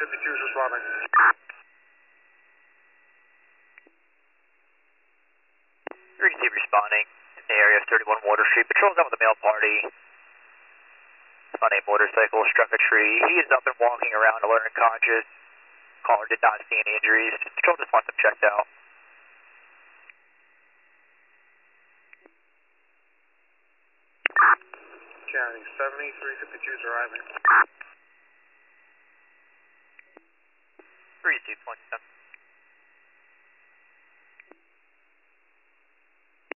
52 is responding. Receive responding in the area of 31 Water Street. Patrol's out with a male party on a motorcycle, struck a tree. He is up and walking around alert and conscious. Caller did not see any injuries. Patrol just wants him checked out. County 7352 is arriving. Receive 27.